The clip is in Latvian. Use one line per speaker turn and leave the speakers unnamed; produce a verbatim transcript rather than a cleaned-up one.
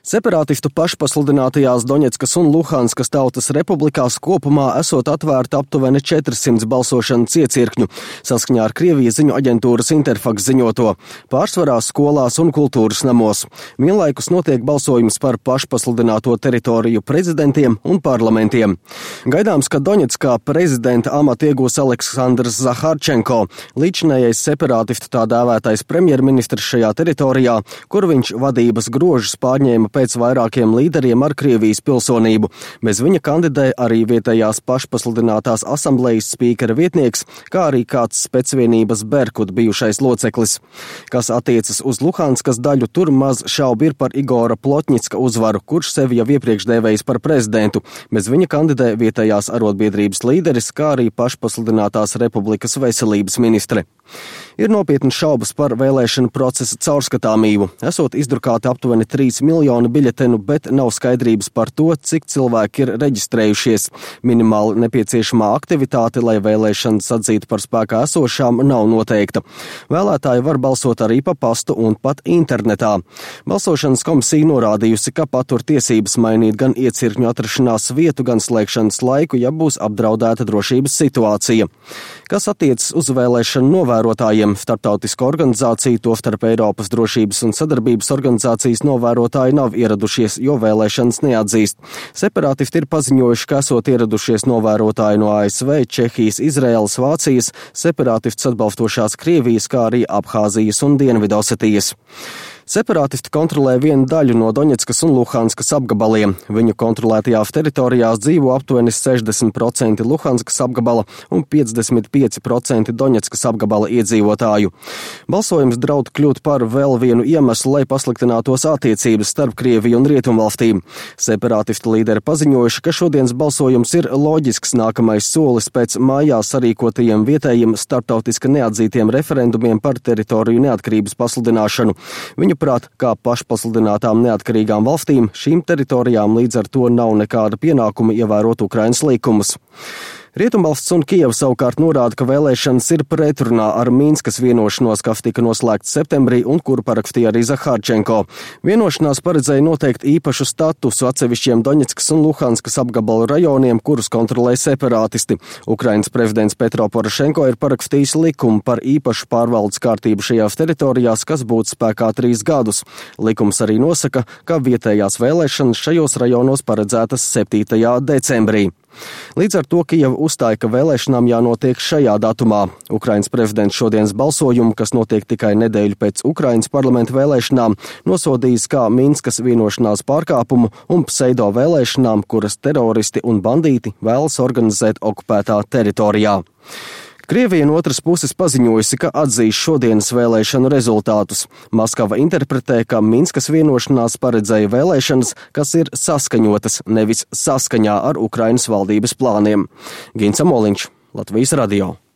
Separātistu pašpasludinātajās Doņetskas un Luhanskas tautas republikās kopumā esot atvērta aptuveni četrsimt balsošanas iecirkņu, saskaņā ar Krievijas ziņu aģentūras Interfax ziņoto, pārsvarā skolās un kultūras namos. Vienlaikus notiek balsojums par pašpasludināto teritoriju prezidentiem un parlamentiem. Gaidāms, ka Doņetskā prezidenta amatu iegūs Aleksandrs Zaharčenko, līdzinējais separātistu tā dēvētais premjerministrs šajā teritorijā, kur viņš vadības grožus pārņēma pēc vairākiem līderiem ar Krievijas pilsonību. Bez viņa kandidē arī vietējās pašpasludinātās asamblejas spīkera vietnieks, kā arī kāds specvienības Berkut bijušais loceklis. Kas attiecas uz Luhanskas daļu, tur maz šaubu ir par Igora Plotņicka uzvaru, kurš sevi jau iepriekš dēvējis par prezidentu. Bez viņa kandidē vietējās arotbiedrības līderis, kā arī pašpasludinātās republikas veselības ministre. Ir nopietnas šaubas par vēlēšanu procesa caurskatāmību. Esot izdrukāti aptuveni trīs miljoni biļetenu, bet nav skaidrības par to, cik cilvēki ir reģistrējušies. Minimāli nepieciešamā aktivitāte, lai vēlēšanas atzītu par spēkā esošām, nav noteikta. Vēlētāji var balsot arī pa pastu un pat internetā. Balsošanas komisija norādījusi, ka patur tiesības mainīt gan iecirkņu atrašanās vietu, gan slēgšanas laiku, ja būs apdraudēta drošības situācija. Kas attiecas uz vēlēšanu novērotājiem, starptautiska organizācija, tostarp Eiropas drošības un sadarbības organizācijas novērotāji nav ieradušies, jo vēlēšanas neatzīst. Separātisti ir paziņojuši, ka esot ieradušies novērotāji no A S V, Čehijas, Izraēlas, Vācijas, separātistus atbalstošās Krievijas, kā arī Abhāzijas un Dienvidosetijas. Separātisti kontrolē vienu daļu no Doņetskas un Luhanskas apgabaliem. Viņu kontrolētajās teritorijās dzīvo aptuveni sešdesmit procenti Luhanskas apgabala un piecdesmit pieci procenti Doņetskas apgabala iedzīvotāju. Balsojums draud kļūt par vēl vienu iemeslu, lai pasliktinātos attiecības starp Krieviju un Rietumvalstīm. Separātistu līderi paziņojuši, ka šodienas balsojums ir loģisks nākamais solis pēc mājās sarīkotajiem vietējiem starptautiski neatzītiem referendumiem par teritoriju neatkarības pasludināšanu. Viņu prāt, kā pašpasludinātām neatkarīgām valstīm, šīm teritorijām līdz ar to nav nekāda pienākuma ievērot Ukrainas likumus. Rietumvalsts un Kijeva savukārt norāda, ka vēlēšanas ir pretrunā ar Minskas vienošanos, kas tika noslēgts septembrī un kuru parakstīja arī Zaharčenko. Vienošanās paredzēja noteikt īpašu statusu atsevišķiem Doņetskas un Luhanskas apgabalu rajoniem, kurus kontrolē separātisti. Ukrainas prezidents Petro Porošenko ir parakstījis likumu par īpašu pārvaldes kārtību šajās teritorijās, kas būtu spēkā trīs gadus. Likums arī nosaka, ka vietējās vēlēšanas šajos rajonos paredzētas septītajā decembrī. Līdz ar to Kijeva uzstāja, ka vēlēšanām jānotiek šajā datumā. Ukrainas prezidents šodienas balsojumu, kas notiek tikai nedēļu pēc Ukrainas parlamenta vēlēšanām, nosodījis kā Minskas vienošanās pārkāpumu un pseido vēlēšanām, kuras teroristi un bandīti vēlas organizēt okupētā teritorijā. Krievija no otras puses paziņojusi, ka atzīs šodienas vēlēšanu rezultātus. Maskava interpretē, ka Minskas vienošanās paredzēja vēlēšanas, kas ir saskaņotas, nevis saskaņā ar Ukrainas valdības plāniem. Gins Amoliņš, Latvijas radio.